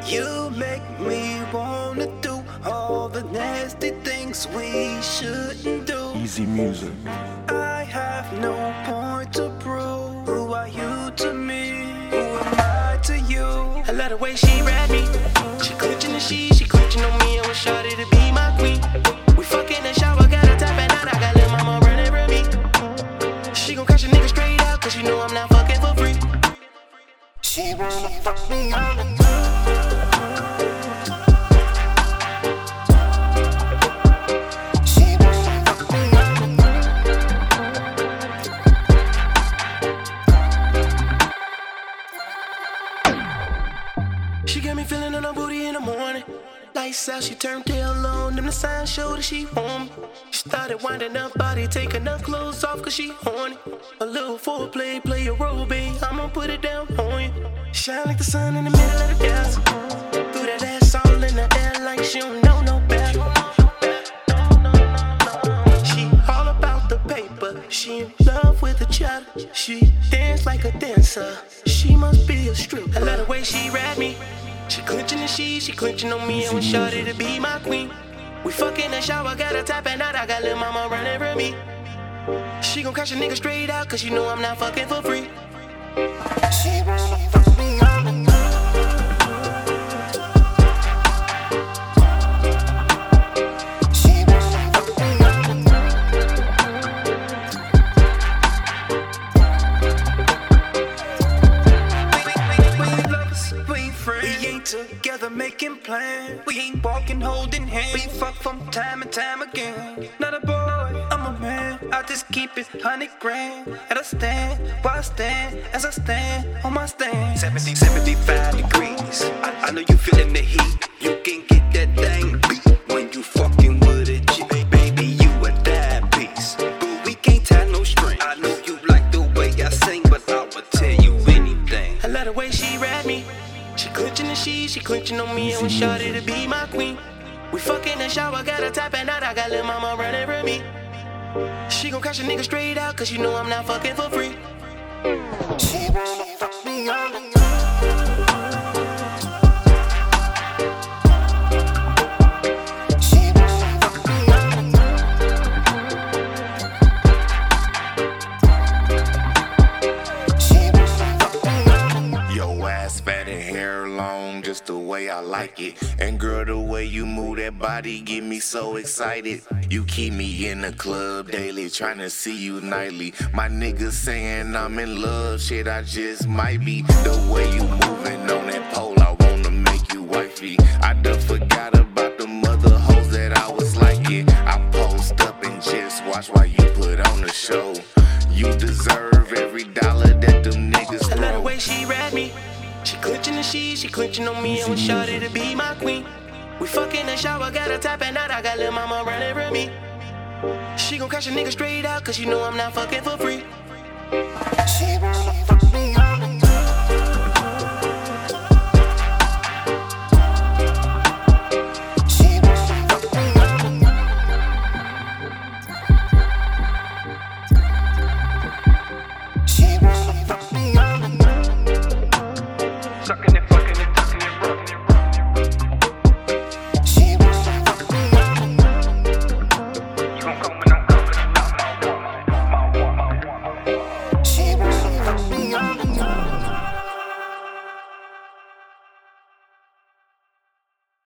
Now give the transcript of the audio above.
You make me wanna do all the nasty things we shouldn't do. Easy music. I have no point to prove. Who are you to me? Who am I to you? I love the way she rap me. She clenching the she clenching on me. I was shorty to be my queen. We fucking in the shower, got a tap at night. I got lil' mama running for me. She gon' catch a nigga straight out, cause she know I'm not fucking for free. She wanna fuck me all the time. She got me feeling on her booty in the morning. Lights out, she turned tail on. Them the signs show that she want me. She started winding up body, taking her clothes off cause she horny. A little foreplay, play a role, babe. I'ma put it down on you. Shine like the sun in the middle of the desert. Threw that ass all in the air like she don't know no better. She all about the paper. She in love with the chatter. She dance like a dancer. She must be a stripper. I love the way she rap me. She clenching the she clenching on me. I was shorty to be my queen. We fucking in the shower, got a tap at night. I got lil' mama running for me. She gon' catch a nigga straight out, cause she know I'm not fucking for free. She wanna fuck me all the time. Together making plans. We ain't walking holding hands. We fuck from time and time again. Not a boy, I'm a man. I just keep it 100 grand. And I stand where I stand as I stand on my stand. 75 degrees. I know you feeling the heat. You can get that thing beat when you fucking with a G. Baby, you a dime piece. But we can't tie no string. I know you like the way I sing, but I would tell you anything. I love the way she rap me. She clenching the she clenching on me. I was shorty to be my queen. We fucking in the shower, got a tap at night. I got lil' mama running for me. She gon' catch a nigga straight out, cause you know I'm not fucking for free. She wanna fuck me all the time. Fat and hair long, just the way I like it. And girl, the way you move that body get me so excited. You keep me in the club daily, trying to see you nightly. My niggas saying I'm in love, shit, I just might be. The way you moving on that pole, I wanna make you wifey. I done forgot about the mother hoes that I was like it. I post up and just watch while you put on the show. You deserve every dollar that them niggas throw. I love the way she rap me. She clenching the she clenching on me. I was shorty to be my queen. We fucking in the shower, got a tap at night. I got lil' mama running for me. She gon' catch a nigga straight out, cause you know I'm not fucking for free. She wanna fuck